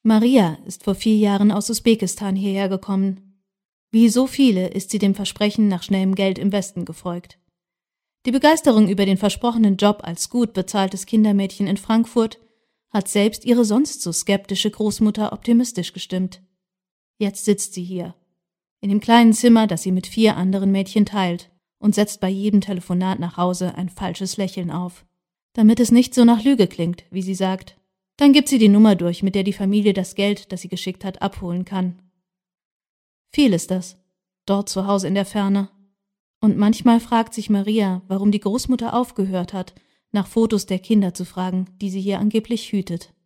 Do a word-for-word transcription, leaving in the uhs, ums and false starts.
Maria ist vor vier Jahren aus Usbekistan hierher gekommen. Wie so viele ist sie dem Versprechen nach schnellem Geld im Westen gefolgt. Die Begeisterung über den versprochenen Job als gut bezahltes Kindermädchen in Frankfurt hat selbst ihre sonst so skeptische Großmutter optimistisch gestimmt. Jetzt sitzt sie hier, in dem kleinen Zimmer, das sie mit vier anderen Mädchen teilt, und setzt bei jedem Telefonat nach Hause ein falsches Lächeln auf. Damit es nicht so nach Lüge klingt, wie sie sagt. Dann gibt sie die Nummer durch, mit der die Familie das Geld, das sie geschickt hat, abholen kann. Viel ist das, dort zu Hause in der Ferne. Und manchmal fragt sich Maria, warum die Großmutter aufgehört hat, nach Fotos der Kinder zu fragen, die sie hier angeblich hütet.